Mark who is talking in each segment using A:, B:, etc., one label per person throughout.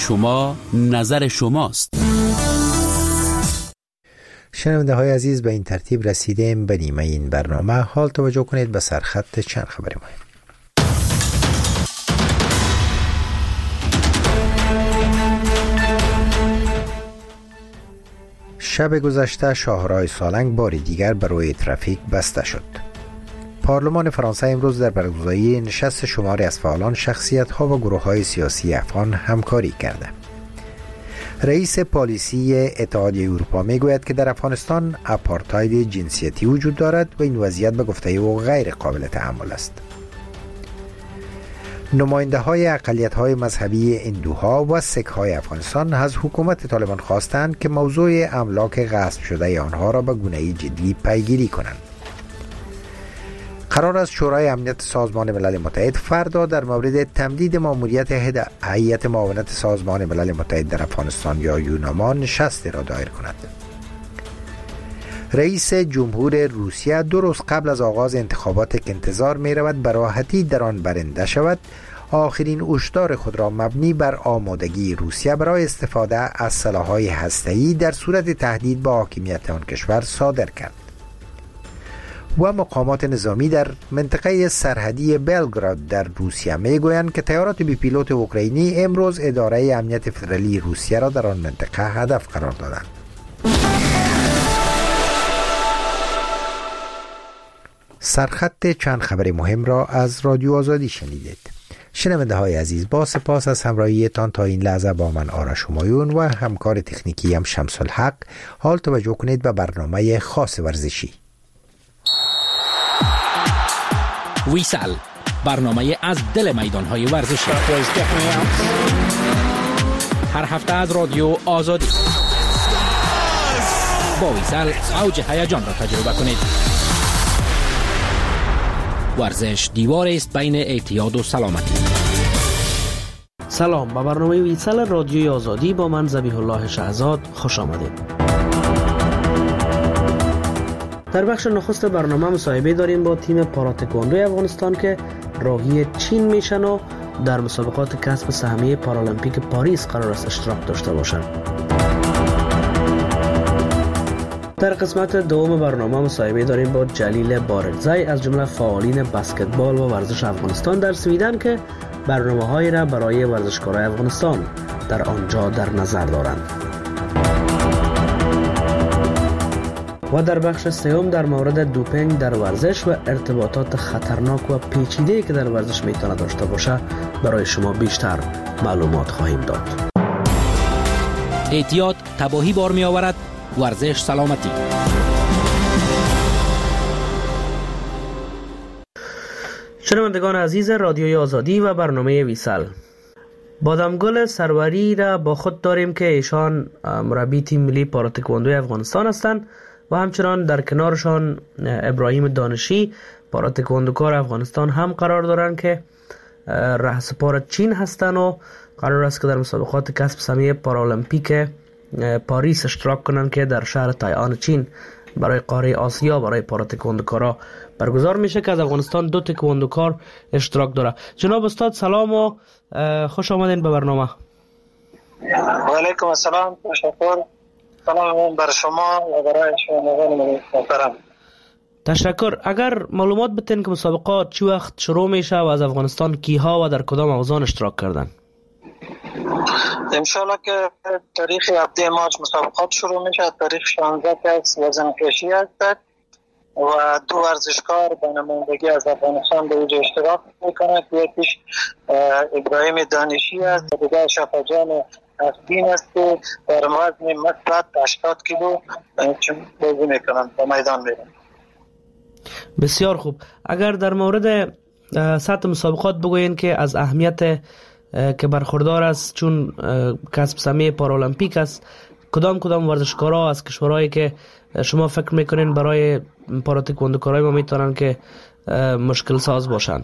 A: شما نظر شماست.
B: شنونده های عزیز، به این ترتیب رسیدیم به نیمه این برنامه. حال توجه کنید به سرخط چند خبر مهم. شب گذشته شاهراه سالنگ بار دیگر برای ترافیک بسته شد. پارلمان فرانسه امروز در برگزاری نشست شماری از فعالان، شخصیت‌ها و گروه‌های سیاسی افغان همکاری کرده. رئیس پالیسی اتحادیه اروپا میگوید که در افغانستان آپارتاید جنسیتی وجود دارد و این وضعیت به گفته او غیر قابل تحمل است. نماینده های اقلیت های مذهبی هندوها و سیک های افغانستان از حکومت طالبان خواستند که موضوع املاک غصب شده آنها را به گونه‌ای جدی پیگیری کنند. قرار است شورای امنیت سازمان ملل متحد فردا در مورد تمدید ماموریت هیئت معاونت سازمان ملل متحد در افغانستان یا یوناما نشستی را دایر کند. رئیس جمهور روسیه 2 روز قبل از آغاز انتخابات که انتظار می رود به راحتی در آن برنده شود، آخرین هشدار خود را مبنی بر آمادگی روسیه برای استفاده از سلاح‌های هسته‌ای در صورت تهدید به حاکمیت آن کشور صادر کرد. و مقامات نظامی در منطقه سرحدی بلگراد در روسیه میگویند که طیارات بی پیلوت اوکراینی امروز اداره امنیت فدرالی روسیه را در آن منطقه هدف قرار دادند. سرخط چند خبر مهم را از رادیو آزادی شنیدید. شنونده های عزیز، با سپاس از همراهیتان تا این لحظه با من آرش همایون و همکار تکنیکی هم شمس الحق. حال توجه کنید به برنامه خاص ورزشی.
C: ویسل، برنامه از دل میدان‌های ورزشی، هر هفته از رادیو آزادی. با ویسل اوج هیجان را تجربه کنید. ورزش دیوار است بین اعتیاد و سلامتی.
D: سلام، به برنامه ویسل رادیوی آزادی با من ذبیح الله شهزاد خوش آمدید. در بخش نخست برنامه مصاحبه داریم با تیم پاراتکواندو افغانستان که راهی چین میشن و در مسابقات کسب سهمیه پارالمپیک پاریس قرار است اشتراک داشته باشند. در قسمت دوم برنامه مصاحبه داریم با جلیل بارگزای از جمله فعالین بسکتبال و ورزش افغانستان در سویدن که برنامه‌هایی را برای ورزشکاران افغانستان در آنجا در نظر دارند. و در بخش سوم در مورد دوپینگ در ورزش و ارتباطات خطرناک و پیچیده‌ای که در ورزش میتونه داشته باشه برای شما بیشتر معلومات خواهیم داد.
C: اعتیاد تباهی بار می آورد، ورزش سلامتی.
D: شنوندگان عزیز رادیوی آزادی و برنامه ویسل، بادامگل سروری را با خود داریم که ایشان مربی تیم ملی پاراتکواندو افغانستان هستند و همچنان در کنارشان ابراهیم دانشی پاراتکواندوکار افغانستان هم قرار دارند که رهسپار چین هستند و قرار است که در مسابقات کسب سهمیه پارالمپیک پاریس اشتراک کنند که در شهر تایعان چین برای قاره آسیا برای پاراتکواندوکارا برگزار میشه که از افغانستان 2 تکواندوکار اشتراک داره. جناب استاد سلام و خوش آمدین به برنامه.
E: و علیکم السلام، تشکر. سلام بر شما و برای شما محترم.
D: تشکر. اگر معلومات بتین که مسابقات چه وقت شروع میشه و از افغانستان کیها و در کدام اوزان اشتراک کردن؟
E: انشالله که تاریخ 7 مارس مسابقات شروع میشه. تاریخ 16 کس وزن کشی هست و 2 ورزشکار به نمایندگی از افغانستان به اینجا اشتراک میکنند. یکیش ابراهیم دانشی است و دیگر شفاجان دین است که در وزن مثبت 80 کیلو بازی میکنند و میدان میرن.
D: بسیار خوب. اگر در مورد سطح مسابقات بگوین که از اهمیت که برخوردار است چون کسب سهمیه پارالمپیک است، کدام ورزشکارا از کشورهایی که شما فکر میکنین برای پاراتکواندوکارای ما میتونن که مشکل ساز باشن؟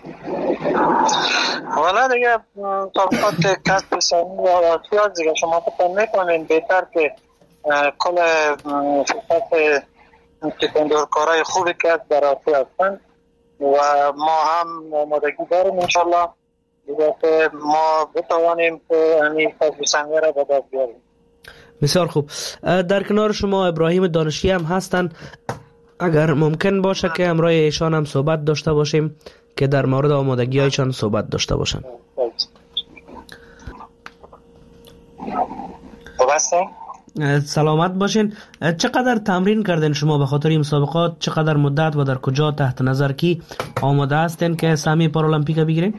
E: والا دیگه مسابقات کسب سهمیه آسیا دیگه شما فکر میکنین بهتر که کل فرصت تکواندوکارای خوبی که در آسیا هستن و ما هم آمادگی داریم انشالله که ما بتوانیم که همین فضل سنگه را به دست بیاریم.
D: بسیار خوب. در کنار شما ابراهیم دانشی هم هستند. اگر ممکن باشه که همراه ایشان هم صحبت داشته باشیم که در مورد آمادگی هایشان صحبت داشته باشن. سلامت باشین. چقدر تمرین کردین شما به خاطر این مسابقات؟ چقدر مدت و در کجا تحت نظر کی آماده هستین که سهمیه پارالمپیک بگیریم؟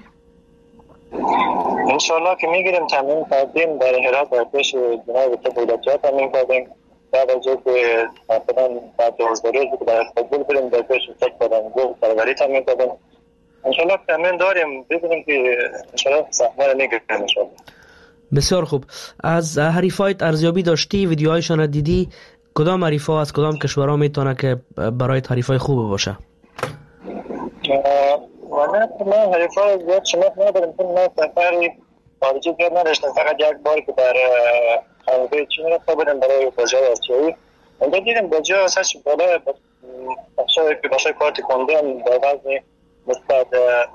E: انشالله که میگیریم. تمرین کردیم در هرات در پیش جناب دولتی‌ها تمرین کردیم. بعد از اینکه مثلا بعد از روزی که در فوتبال بریم در پیش تک بدن گل پروری تمرین کردیم. انشالله تمرین داریم ببینیم که انشالله سهمیه میگیریم انشالله.
D: بسیار خوب. از حریفایت ارزیابی داشتی؟ ویدیوهایشان را دیدی؟ کدام حریفا از کدام کشورها میتونه که برای حریفای خوب باشه؟
E: من حریفای زیاد شناخت ندارم چون من سفری خارجی زیاد نداشتم. فقط یک بار که در خانواده چین رفته بودم برای بازی‌های آسیایی. اونجا دیدم بازی‌ها اساسش بالا بخشای کار تکواندو هم در وزن مثبت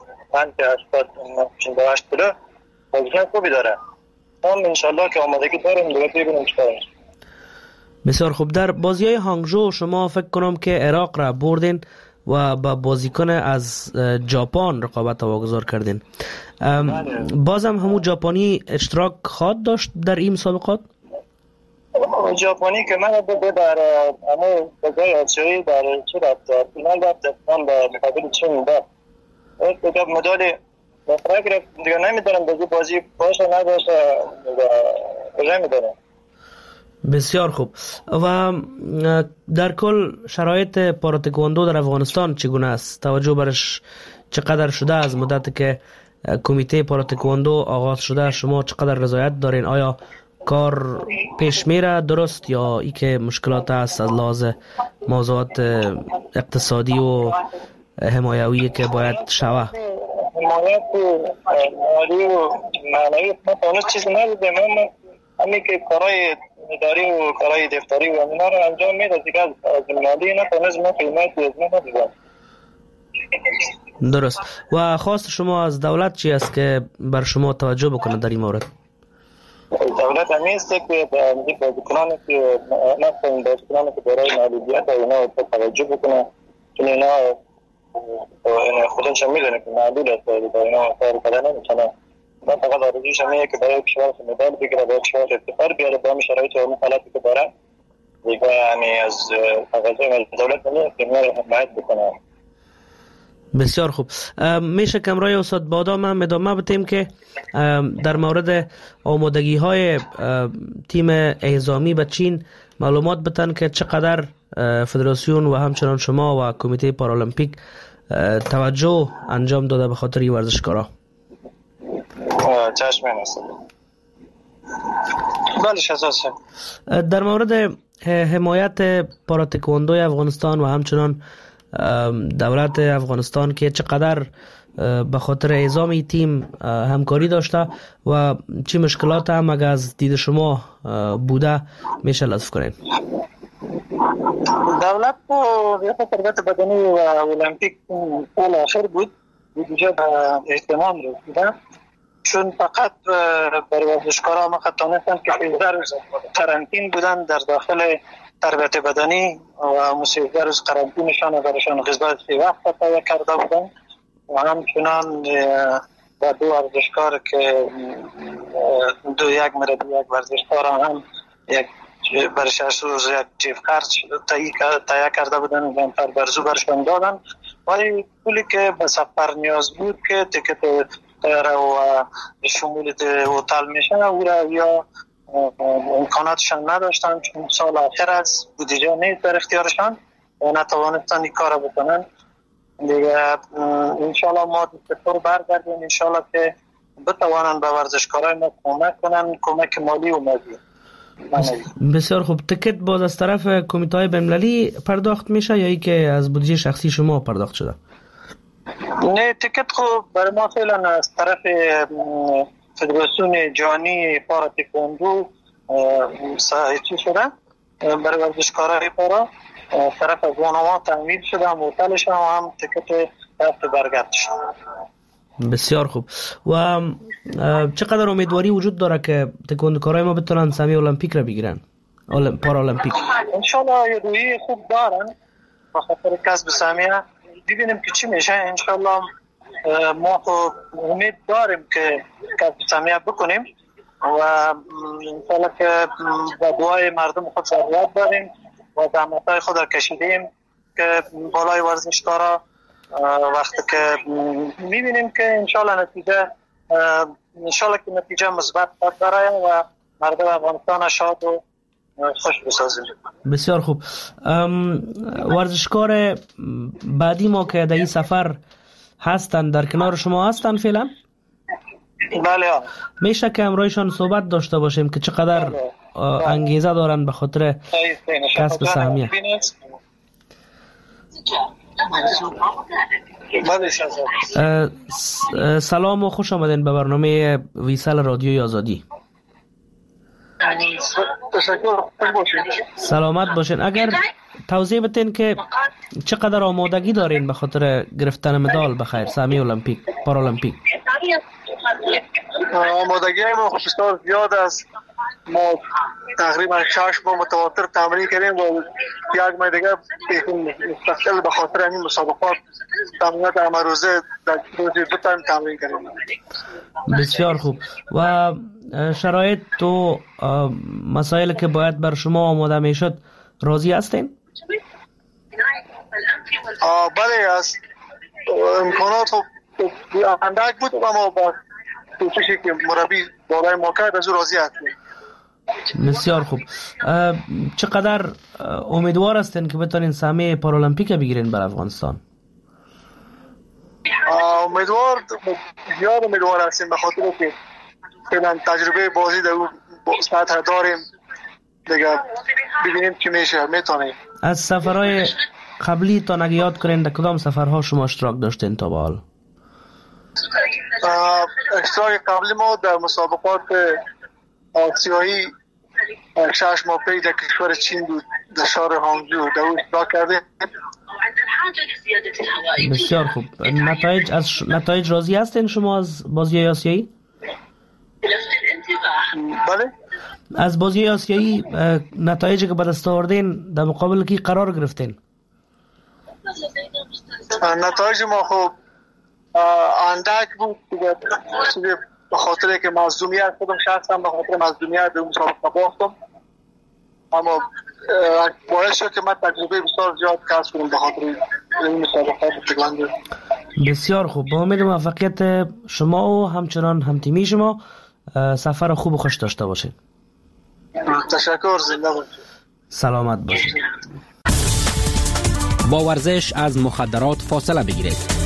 E: 58 کیلو بازیکن خوبی داره. هم انشالله که آمادگی داریم دیگه ببینیم چیکار میشه.
D: بسیار خوب. در بازی‌های هانگژو شما فکر کنم که عراق را بردین و با بازیکن از ژاپن رقابت واگذار کردین. بازم همون ژاپنی اشتراک خواهد داشت در این مسابقات؟
E: ژاپنی که من بوده در همون بازی آسیایی در چی رفت فینال رفت من به مقابل چین بود. یک مدال مفرق رفت دیگه. نمیدونم بازی باشه نباشه کجا میدونم.
D: بسیار خوب. و در کل شرایط پاراتکواندو در افغانستان چگونه است؟ توجه برش چقدر شده از مدت که کمیته پاراتکواندو آغاز شده؟ شما چقدر رضایت دارین؟ آیا کار پیش میره درست یا ای که مشکلات هست از لحاظ موضوعات اقتصادی و حمایوی که باید شوه؟
E: حمایت مالی و معنوی ما تانست چیزی نبوده. من همین که کارهای اداری و کارهای دفتری و اینا رو انجام میده دیگه. از مالی نتونست ما قیمت بیزنه ندیدم.
D: درست. و خواست شما از دولت چی است که بر شما توجه بکنه در این مورد؟
E: دولت همیست که بازیکنانی که نفتن بازیکنانی که برای معلولیت و اینا توجه بکنه چون اینا خودشون میدونه که معلول است و اینا کار کردن نمیتونه. من فقط آرزوش همینه که برای کشورش مدال بگیره برای کشورش افتخار بیاره با همین شرایط و همین حالتی که داره دیگه. همین از تقاضای دولت نمیاد که اینا رو حمایت بکنه.
D: بسیار خوب. میشه کمرای استاد بادام هم ادامه بدیم که در مورد آمادگی های تیم اعزامی به چین معلومات بتن که چقدر فدراسیون و همچنان شما و کمیته پارالمپیک توجه انجام داده به خاطر این ورزشکارا؟
E: چشم است. بله اساسا
D: در مورد حمایت پاراتکواندوی افغانستان و همچنان دولت افغانستان که چقدر به خاطر اعزام تیم همکاری داشته و چه مشکلات هم اگر از دید شما بوده میشه لطف کنین؟
E: دولت ریاست تربیت بدنی و المپیک سال آخر بود دیگه اهتمام رسیده چون فقط برای ورزشکارا ما تونستن که 13 روز قرنطین بودن در داخل تربیت بدنی و 13 روز قرنطینشان و برایشان غذا 3 وقت تهیه کرده بودن و همچنان و 2 ورزشکار که یک مرد یک ورزشکار هم یک برای 6 روز یک جیب خرج تهیه کرده بودن و نفر برزو برشان دادن ولی پولی که به سفر نیاز بود که تکت طیاره و شمول هتل میشه او را یا امکاناتشان نداشتن چون سال آخر از بودجه نیست در اختیارشان و نتوانستن این کار بکنن دیگه. انشالله ما دستور برگردیم انشالله که بتوانن به ورزشکارای ما کمک کنن کمک مالی و مادی.
D: بسیار خوب. تکت باز از طرف کمیته های بین‌المللی پرداخت میشه یا ای که از بودجه شخصی شما پرداخت شده؟
E: نه تکت خب برای ما فعلا از طرف فدراسیون جهانی پارا تکواندو چی شده برای ورزشکارای پارا طرف از وانوا تامین شده هم هتلش هم تکت رفت برگشت شده.
D: بسیار خوب. و چقدر امیدواری وجود داره که تکواندوکارای ما بتونن سهمیه المپیک را بگیرن، پارالمپیک؟
E: انشالله یه روی خوب دارن با خاطر کسب سهمیه. ببینیم که چی میشه. انشالله ما امید داریم که کسب سهمیه بکنیم و انشالله که با دعای مردم خود ضرورت داریم و زحمت‌های خود را کشیدیم که بالای ورزشکارا وقتی که میبینیم که انشالله که نتیجه مثبت داره و مردم افغانستان شاد و خوش بسازیم.
D: بسیار خوب. ورزشکار بعدی ما که در این سفر هستن در کنار شما هستن فعلا؟
E: بله.
D: میشه که امرویشان صحبت داشته باشیم که چقدر انگیزه دارن به خاطر کسب سهمیه؟ سلام و خوش آمدین به برنامه ویسال رادیوی آزادی. سلامت باشین. اگر توضیح بدین که چقدر آمادگی دارین به خاطر گرفتن مدال بخیر سهمیه المپیک پارالمپیک؟
E: آمادگی ما بسیار زیاد است. ما تقریبا 6 ماه متواتر تمرین کردیم و یک ماه دیگه مستقل به خاطر این مسابقات تمرینات امروزه در روز 2 تایم تمرین کردیم.
D: بسیار خوب. و شرایط تو مسائل که باید بر شما آماده میشد راضی هستین؟
E: بله است. امکانات اندک بود اما با کوششی که مربی بالای ما کرد از او راضی هستیم.
D: بسیار خوب. چقدر امیدوار هستین که بتونین سهمیه پارالمپیک بگیرین بر افغانستان؟ زیاد امیدوار
E: هستیم به خاطر که فعلا تجربه بازی در اون سطح داریم دیگه. ببینیم چی میشه. میتونیم
D: از سفرهای قبلی تا اگه یاد کنین در کدام سفرها شما اشتراک داشتین تا به حال؟
E: اشتراک قبلی ما در مسابقات آسیایی 6 ماه پیش در کشور چین بود، در شهر هانگجو در اون اشتراک کردیم.
D: بسیار خوب. نتایج راضی هستین شما از بازی آسیایی؟
E: بله.
D: از بازی آسیایی نتایجی که به دست آوردین در مقابل کی قرار گرفتین؟
E: نتایج ما خوب اندک بود به خاطر که مظلومیت خودم شخصا به خاطر مظلومیت به مسابقه باختم، اما باعث شد که من تجربه بسیار زیاد کسب کنم به خاطر این مسابقات تکواندو.
D: بسیار خوب. با امید موفقیت شما و همچنان همتیمی شما سفر خوب و خوش داشته باشید.
E: تشکر. زنده باشید.
D: سلامت باشید.
C: با ورزش از مخدرات فاصله بگیرید.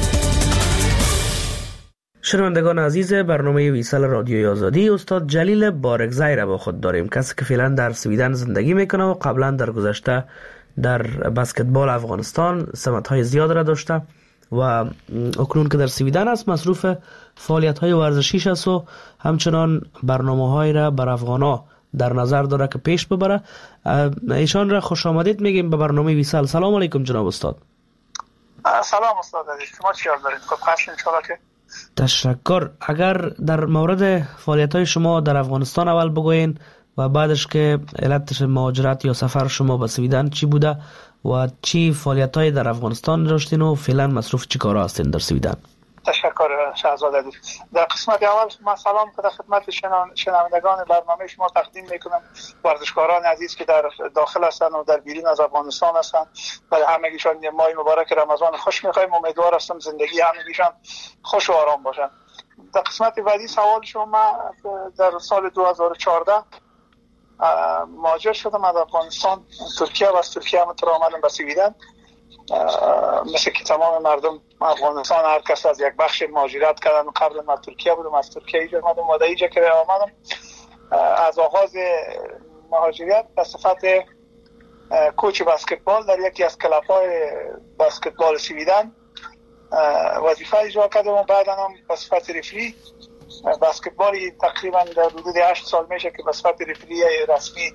D: شنوندگان عزیز برنامه ویسال رادیوی آزادی، استاد جلیل بارگزای را با خود داریم، کسی که فعلا در سویدن زندگی میکنه و قبلا در گذشته در بسکتبال افغانستان سمت‌های زیاد را داشته و اکنون که در سویدن است مصروف فعالیت‌های ورزشیش است و همچنان برنامه‌های را بر افغانا در نظر داره که پیش ببره. ایشان را خوش آمدید میگیم به برنامه ویسال. سلام علیکم جناب استاد.
E: سلام استاد عزیز، شما چی حال دارید؟ خوب هستین ان شاءالله که؟
D: تشکر. اگر در مورد فعالیت‌های شما در افغانستان اول بگوین و بعدش که علت مهاجرت یا سفر شما به سویدن چی بوده و چی فعالیت‌های در افغانستان داشتین و فعلا مصروف چی کارا هستین در سویدن؟
E: تشکر شهزاده عزیز. در قسمت اول من سلام خدمت شنوندگان برنامه شما تقدیم میکنم. ورزشکاران عزیز که در داخل هستند و در بیرون از افغانستان هستند، برای همگیشان ماه مبارک رمضان خوش می‌خوایم. امیدوار هستم زندگی همگیشان خوش و آرام باشند. در قسمت بعدی سوال شما، در سال 2014 مهاجر شدم از افغانستان ترکیه و از ترکیه هم آمدم به سویدن. مثل که تمام مردم افغانستان هر کس از یک بخش مهاجرت کردن. قبل من ترکیه بودم، از ترکیه اینجا آمدم و در اینجا که آمدم از آغاز مهاجرت به صفت کوچ بسکتبال در یکی از کلب‌های بسکتبال سویدن وظیفه اجرا کردم و بعدا هم به صفت رفری بسکتبالی تقریبا در حدود 8 سال میشه که به صفت رفری رسمی،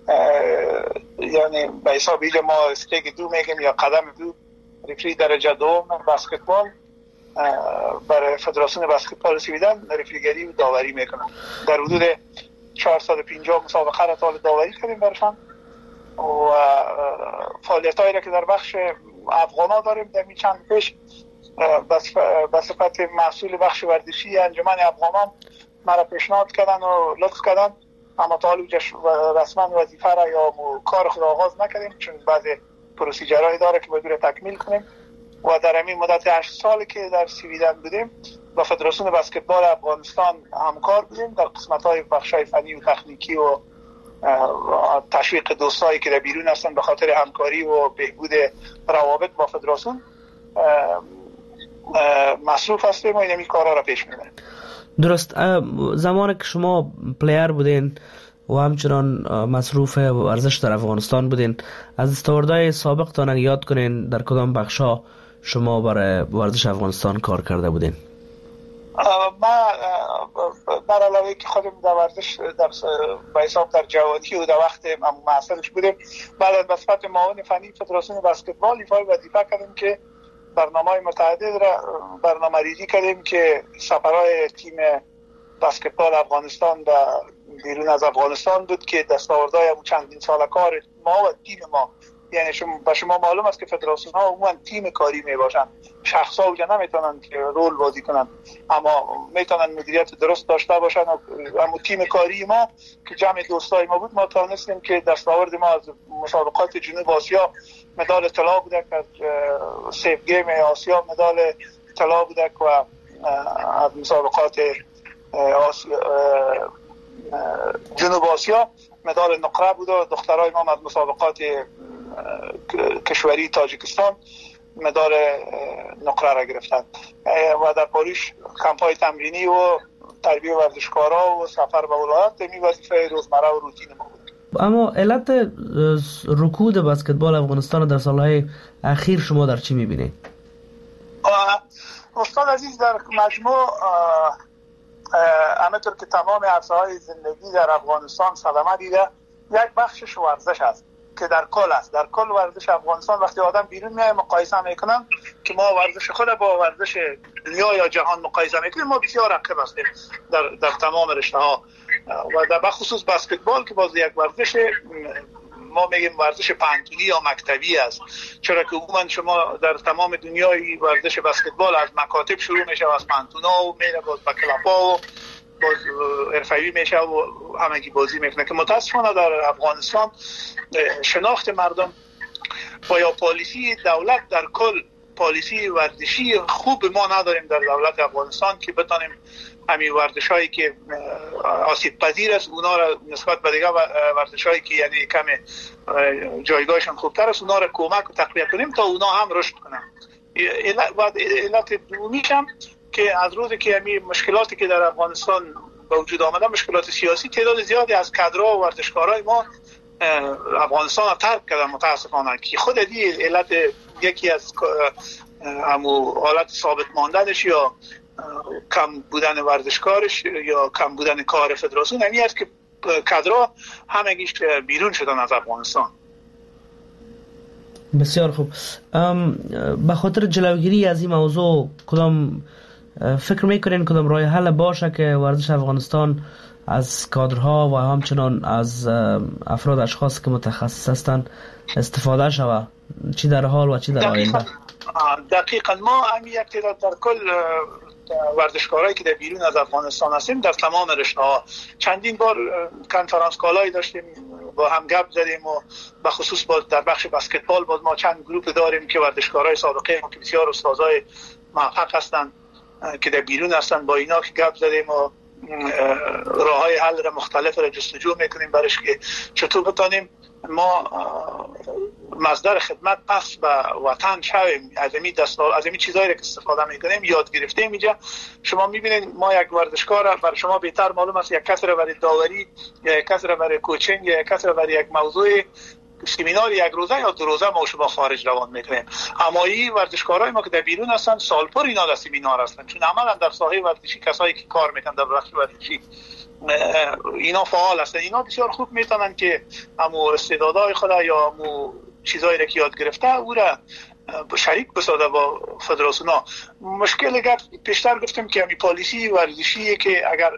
E: یعنی به حساب اینجا ما استیگ 2 میگیم یا قدم 2 رفری درجه 2 بسکتبال برای فدراسیون بسکتبال سویدن رفیگری و داوری میکنن. در حدود 450 مسابقه را تا داوری کردیم برشان و فعالیتایی را که در بخش افغانا داریم در چند پیش به صفت مسئول بخش ورزشی انجمن افغانان مرا پیشنهاد کردن و لطف کردن، اما تا حالا رسما وظیفه را یا کار خود آغاز نکردیم چون بعضی پروسیجرهایی داره که باید تکمیل کنیم و در همین مدت 8 سالی که در سویدن بودیم با فدراسیون بسکتبال افغانستان همکار بودیم در قسمت‌های بخش‌های فنی و تکنیکی و تشویق دوستایی که در بیرون هستن به خاطر همکاری و بهبود روابط با فدراسیون مصروف هستیم و این کارا را پیش میبریم.
D: درست. زمانی که شما پلیر بودین و همچنان مصروف ورزش در افغانستان بودین، از دستاوردهای سابقتان یاد کنین در کدام بخشا شما برای ورزش افغانستان کار کرده بودین؟
E: ما بر علاوه که خودم در ورزش به حساب در جوانی و در وقت معاصرش بودیم، بعد از وظیفه معاون فنی فدراسیون بسکتبال ایفای وظیفه کردیم که برنامه‌های متعدد را برنامه‌ریزی کردیم که سفرهای تیم بسکتبال افغانستان و بیرون از افغانستان بود که دستاوردهای چندین سال کار ما و تیم ما، یعنی شما معلوم است که فدراسیون ها عموما تیم کاری می باشن، شخصا اوجا نمیتونن که رول بازی کنن اما میتونن مدیریت درست داشته باشن و اما تیم کاری ما که جمع دوستای ما بود ما توانستیم که دستاورد ما از مسابقات جنوب آسیا مدال طلا بودک، از سیف گیم آسیا مدال طلا بودک و از مسابقات جنوب آسیا مدال نقره بود و دخترای ما از مسابقات کشوری تاجیکستان مدال نقره را گرفتند و در پاریس کمپ‌های تمرینی و تربیت ورزشکارا و سفر به ولایات می وظیفه روزمره و روتین ما بود.
D: اما علت رکود بسکتبال افغانستان در سالهای اخیر شما در چی می‌بینید؟
E: استاد عزیز، در مجموع همونطور که تمام عرصه‌های زندگی در افغانستان صدمه دیده، یک بخشش ورزش است که در کل است. در کل ورزش افغانستان وقتی آدم بیرون میاد مقایسه میکنن که ما ورزش خود با ورزش دنیا یا جهان مقایسه میکنیم، ما بسیار عقب هستیم در تمام رشته ها و در بخصوص بسکتبال که باز یک ورزش ما میگیم ورزش پانتونی یا مکتبی است، چرا که عموما شما در تمام دنیای ورزش بسکتبال از مکاتب شروع میشه، از پانتونا و میره باز به کلاب‌ها و باز حرفه‌ای میشه و همگی بازی میکنه که متاسفانه در افغانستان شناخت مردم و یا پالیسی دولت در کل پالیسی ورزشی خوب ما نداریم در دولت افغانستان که بتونیم همین ورزشایی که آسیب پذیر است اونا را نسبت به دیگه ورزشایی که یعنی کم جایگاهشان خوبتر است اونا را کمک و تقویت کنیم تا اونا هم رشد کنن. علت دومیش هم که از روزی که همین مشکلاتی که در افغانستان به وجود آمده، مشکلات سیاسی، تعداد زیادی از کادرها و ورزشکارای ما افغانستان را ترک کردن متاسفانه که خود دی علت یکی از حالت ثابت ماندنش یا کم بودن ورزشکارش یا کم بودن کار فدراسیون همین است که کادرها همگیش بیرون شدن از افغانستان.
D: بسیار خوب. به خاطر جلوگیری از این موضوع کدام فکر میکنین کدام راه حل باشه که ورزش افغانستان از کادرها و همچنان از افراد اشخاص که متخصص هستند استفاده شود، چی در حال و چی در آینده؟
E: دقیقاً ما هم یک تعداد در کل ورزشکارایی که در بیرون از افغانستان هستیم در تمام رشته‌ها چندین بار کنفرانس کالایی داشتیم با هم گپ زدیم و به خصوص در بخش بسکتبال باز ما چند گروپ داریم که ورزشکارای سابقه ما که بسیار استادای موفق هستند که در بیرون هستند، با اینا که گپ زدیم و راههای حل را مختلف را جستجو میکنیم برایش که چطور بتونیم ما مصدر خدمت پس به وطن شویم. از این چیزایی را که استفاده میکنیم یاد گرفتیم. اینجا شما میبینید ما یک ورزشکار برای شما بهتر معلوم است یک کس را برای داوری یا یک کس را برای کوچینگ یا یک کس را برای یک موضوع سمینار یک روزه یا 2 روزه ما شما خارج روان میکنیم، اما این ورزشکارای ما که در بیرون هستن سال پر اینا در سمینار هستن چون عملا در ساحه ورزشی کسایی که کار میکنن در بخش ورزشی اینا فعال هستن، اینا بسیار خوب میتونن که همو استعدادهای خود یا همو چیزایی را که یاد گرفته او را
F: شریک بسازه با فدراسیون ها. مشکل گفت پیشتر گفتم که همین پالیسی ورزشیه که اگر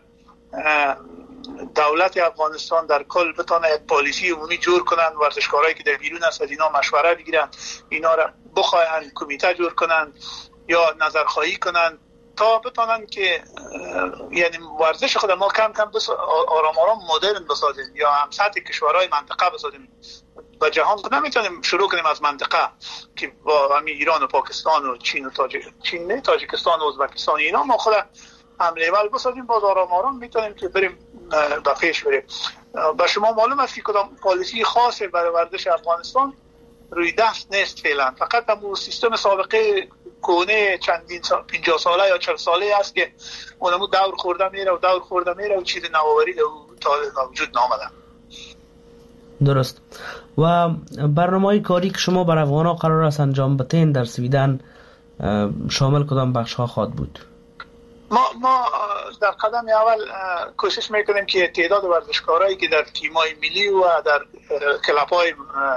F: دولت افغانستان در کل بتونه یک پالیسی عمومی جور کنن، ورزشکارایی که در بیرون هست از اینا مشوره بگیرن، اینا را بخواین کمیته جور کنن یا نظرخواهی کنن تا بتونن که یعنی ورزش خود ما کم کم آرام آرام مدرن بسازیم یا هم سطح کشورهای منطقه بسازیم. و جهان خود نمیتونیم شروع کنیم از منطقه که با همین ایران و پاکستان و چین و تاجیکستان و ازبکستان اینا ما خود هم لیول بسازیم، باز آرام آرام میتونیم که بریم به پیش بریم. به شما معلوم است که کدام پالیسی خاصه برای ورزش افغانستان روی دست نیست فعلا، فقط همون سیستم سابقه کونه چندین 50 ساله یا 40 ساله است که اونمو دور خورده میره و چیز نوآوری تا وجود نامده.
D: درست. و برنامه‌های کاری که شما بر افغان‌ها قرار است انجام بدین در سویدن شامل کدام بخش‌ها خواهد بود؟
F: ما در قدم اول کوشش میکنیم که تعداد ورزشکارایی که در تیم‌های ملی و در کلاب‌های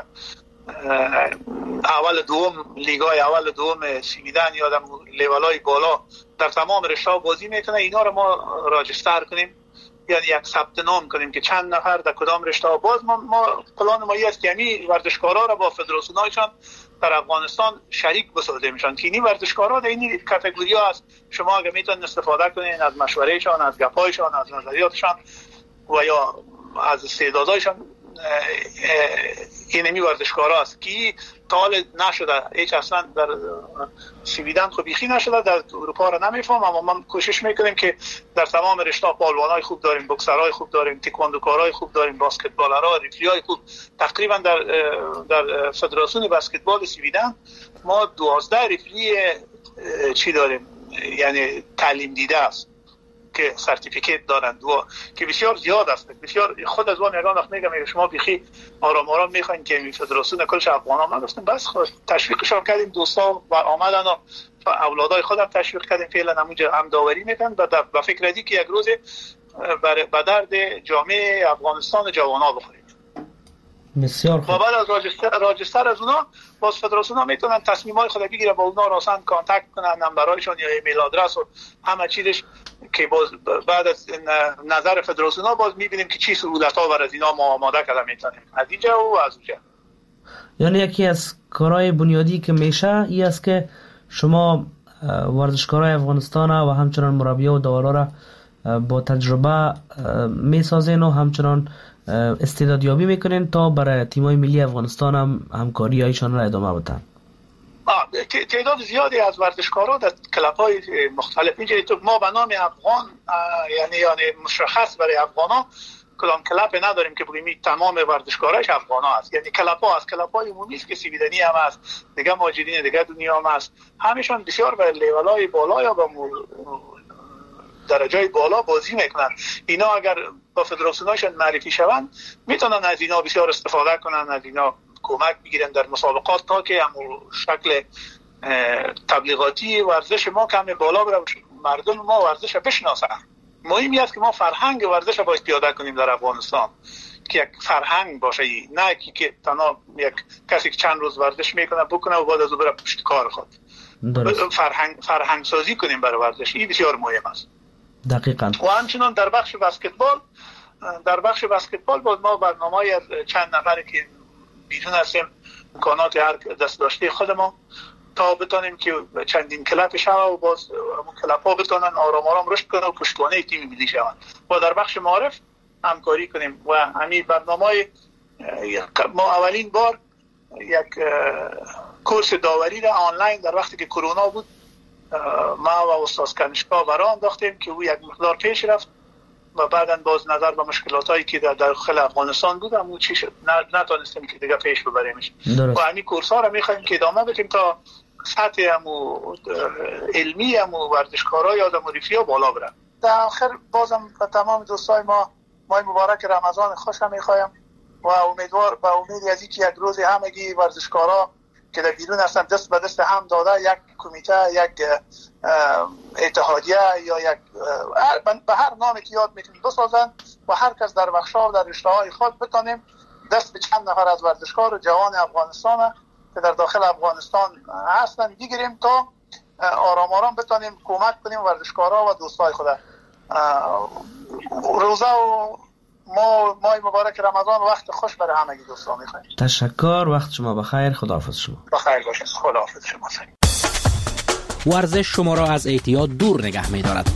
F: اول دوم لیگای اول دوم سویدن یا در لیول‌های بالا در تمام رشته‌ها بازی میکنه، اینا رو ما راجستر کنیم، یعنی یک ثبت نام کنیم که چند نفر در کدام رشته. باز ما پلان ما است که همین ورزشکارا را با فدراسیون‌هایشان در افغانستان شریک بسازیمشان که این ورزشکارا در این کاتگوری‌ها است. شما اگه میتونید استفاده کنین از مشورهشان، از گپایشان، از نظریاتشان و یا از استعدادایشان. این ورزشکارا است که تا حال نشده، هیچ اصلا در سویدن خو بیخی نشده، در اروپا را نمیفهم، اما ما کوشش میکنیم که در تمام رشته پالوانای خوب داریم، بوکسرای خوب داریم، تکواندوکارای خوب داریم، باسکتبالرها، ریفریای خوب. تقریبا در فدراسیون بسکتبال سویدن ما 12 ریفری چی داریم، یعنی تعلیم دیده است که سرتیفیکیت دارند و که بسیار زیاد است. بسیار خود از اون یگان وقت میگم شما بیخی آرام آرام میخواین که فدراسیون کلش افغانا ما گفتیم بس خود تشویقشون کردیم، دوستا و آمدن و اولادای خودم تشویق کردیم، فعلا همونجا هم داوری میکنن و فکر ردی که یک روز به درد جامعه افغانستان جوانا بخورید.
D: بسیار خوب.
F: و بعد از راجستر از اونا باز فدراسیون ها میتونن تصمیمای خود بگیره، با اونا راسن کانتکت کنن، نمبرایشون یا ایمیل آدرس و همه چیزش که باز بعد از نظر فدراسیون ها باز میبینیم که چی سهولت ها بر از اینا ما آماده کرده میتونیم از اینجا و از اونجا.
D: یعنی یکی از کارهای بنیادی که میشه این است که شما ورزشکارای افغانستان و همچنان مربی‌ها و داورا را با تجربه میسازین و همچنان استعدادیابی میکنین تا برای تیم‌های ملی افغانستان هم همکاری هایشان را ادامه بدن.
F: تعداد زیادی از ورزشکارا در کلاب‌های مختلف اینجوری تو ما به نام افغان یعنی مشخص برای افغانا کدام کلاب نداریم که بگیم تمام ورزشکاراش افغانا است. یعنی کلاب‌ها از کلاب‌های عمومی است که سویدنی هم است، دیگه ماجدین دیگه دنیا هم است، همیشون بسیار به لیول‌های بالا یا به درجای بالا بازی میکنن. اینا اگر با فدراسیوناشون معرفی شوند میتونن از اینا بسیار استفاده کنن، از اینا کمک بگیرن در مسابقات تا که همون شکل تبلیغاتی ورزش ما کم بالا بره، مردم ما ورزش بشناسن. مهمی است که ما فرهنگ ورزش باید پیاده کنیم در افغانستان که یک فرهنگ باشه، نه که تنها یک کسی که چند روز ورزش میکنه بکنه و بعد از اون بره پشت کار خود. فرهنگ سازی کنیم برای ورزش، این بسیار مهم است.
D: دقیقاً.
F: و همچنان در بخش بسکتبال باز ما برنامه‌ای از چند نفری که بیرون هستیم امکانات هر دست داشته خودمون تا بتونیم که چندین کلاب شوه و باز همون کلاب‌ها بتونن آرام آرام رشد کنن و پشتوانه تیم ملی شوند و در بخش معارف همکاری کنیم. و همین برنامه ما اولین بار یک کورس داوری را آنلاین در وقتی که کرونا بود ما و استاد کنشکا برای انداختیم که او یک مقدار پیش رفت و بعداً باز نظر به مشکلاتایی که در داخل افغانستان بود همون چی شد نتونستیم که دیگه پیش ببریمش. و همین کورس ها را میخوایم که ادامه بدیم تا سطح همون علمی همون ورزشکارای آدم و ریفی ها بالا برن. در آخر بازم به تمام دوستای ما ماه مبارک رمضان خوش هم میخوایم و امیدوار به امید از اینکه یک روز همگی ورزشکارا که در بیرون هستن دست به دست هم داده یک کمیته، یک اتحادیه یا یک به هر نامی که یاد میکنیم بسازن و هر کس در بخش‌ها و در رشته‌های خود بتونیم دست به چند نفر از ورزشکار و جوان افغانستان که در داخل افغانستان هستن بگیریم تا آرام آرام بتونیم کمک کنیم ورزشکارا و دوستای خود. روزه و ماه مبارک رمضان وقت خوش برای همگی دوستان می‌خوایم.
D: تشکر، وقت شما بخیر، خداحافظ شما.
F: بخیر باشید، خداحافظ شما.
C: ورزش شما را از اعتیاد دور نگه می‌دارد.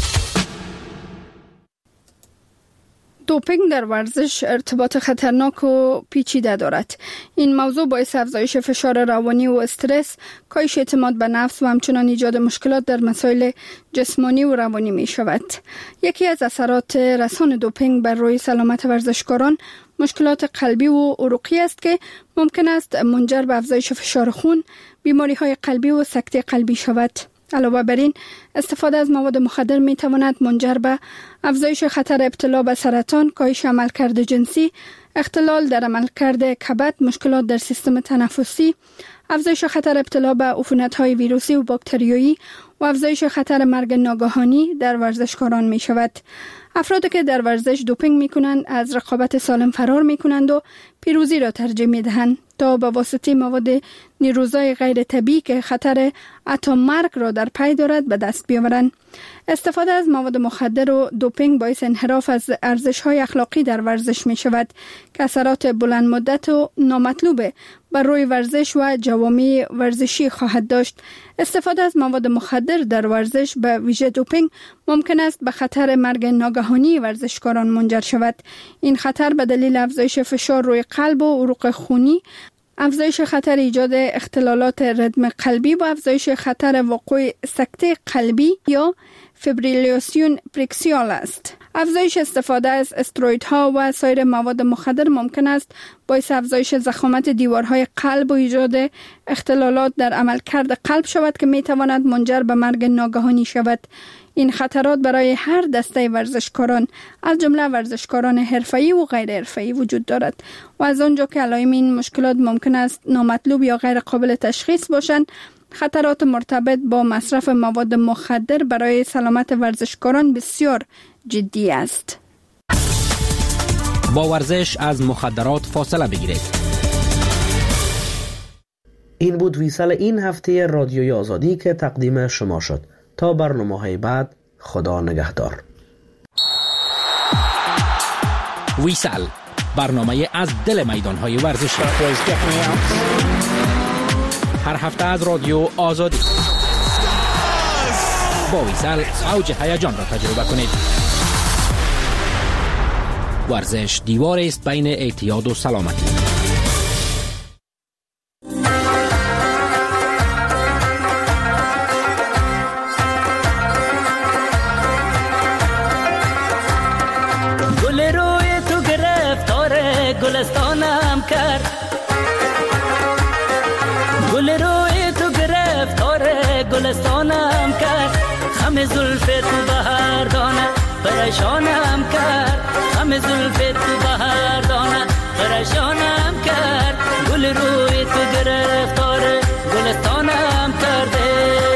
G: دوپینگ در ورزش ارتباط خطرناک و پیچیده دارد. این موضوع باعث افزایش فشار روانی و استرس، کاهش اعتماد به نفس و همچنان ایجاد مشکلات در مسائل جسمانی و روانی می شود. یکی از اثرات رسان دوپینگ بر روی سلامت ورزشکاران مشکلات قلبی و عروقی است که ممکن است منجر به افزایش فشار خون، بیماری‌های قلبی و سکته قلبی شود. علاوه بر این، استفاده از مواد مخدر می تواند منجر به افزایش خطر ابتلا به سرطان، کاهش عملکرد جنسی، اختلال در عملکرد کبد، مشکلات در سیستم تنفسی، افزایش خطر ابتلا به عفونت‌های ویروسی و باکتریایی و افزایش خطر مرگ ناگهانی در ورزشکاران می شود. افرادی که در ورزش دوپینگ می کنند از رقابت سالم فرار می کنند و پیروزی را ترجیح می دهند تا به واسطه مواد نیروزای غیر طبیعی که خطر حتی مرگ را در پی دارد به دست بیاورند. استفاده از مواد مخدر و دوپینگ باعث انحراف از ارزش‌های اخلاقی در ورزش می شود که اثرات بلند مدت و نامطلوب بر روی ورزش و جوامع ورزشی خواهد داشت. استفاده از مواد مخدر در ورزش به ویژه دوپینگ ممکن است به خطر مرگ ناگهانی ورزشکاران منجر شود. این خطر به دلیل افزایش فشار روی قلب و عروق خونی، افزایش خطر ایجاد اختلالات ردم قلبی و افزایش خطر وقوع سکته قلبی یا فیبریلیاسیون پریکسیال است. افزایش استفاده از استروئیدها و سایر مواد مخدر ممکن است باعث افزایش ضخامت دیوارهای قلب و ایجاد اختلالات در عملکرد قلب شود که می تواند منجر به مرگ ناگهانی شود. این خطرات برای هر دسته ورزشکاران از جمله ورزشکاران حرفه‌ای و غیر حرفه‌ای وجود دارد و از آنجا که علائم این مشکلات ممکن است نامطلوب یا غیر قابل تشخیص باشند، خطرات مرتبط با مصرف مواد مخدر برای سلامت ورزشکاران بسیار جدی است.
C: با ورزش از مخدرات فاصله بگیرید.
D: این بود ویسال این هفته رادیوی آزادی که تقدیم شما شد. تا برنامه‌های بعد، خدا نگهدار.
C: ویسال، برنامه از دل میدان‌های ورزشی. هر هفته از رادیو آزادی. با ویسال اوج هیجان را تجربه کنید. ورزش دیواری است بین اعتیاد و سلامتی.
H: گل روی تو گرفتار گلستانم کرد، گل روی تو گرفتار گلستانم کرد، خم زلف تو بهار دانه پریشانم کرد، خم زلف تو بهار دانه پریشانم کرد، گل روی تو گرفتار گلستانم کرده.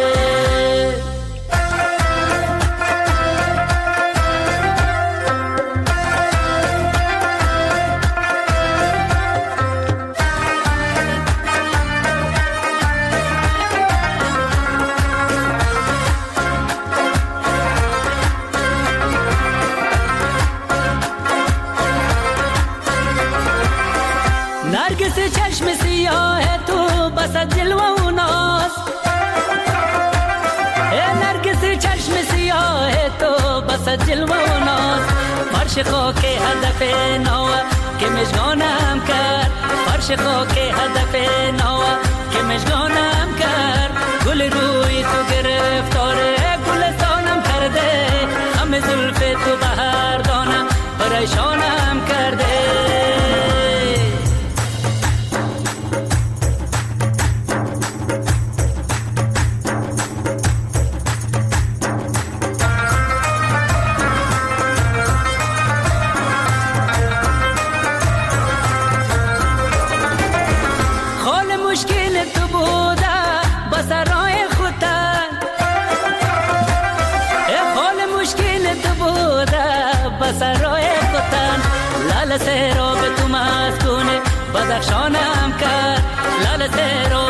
H: نرگس چشم سیاه تو بس جلوه و ناز، نرگس چشم سیاه تو بس جلوه و ناز، فرش خاک هدف نوه که مشگانم کرد، فرش خاک هدف نوه که مشگانم کرد، گل روی تو گرفتار گلستانم کرده، خم زلف تو بهار دانم پریشانم کرده. سرای قطن لال سراب تو مسکونه بدخشانم کرد، لال سیرو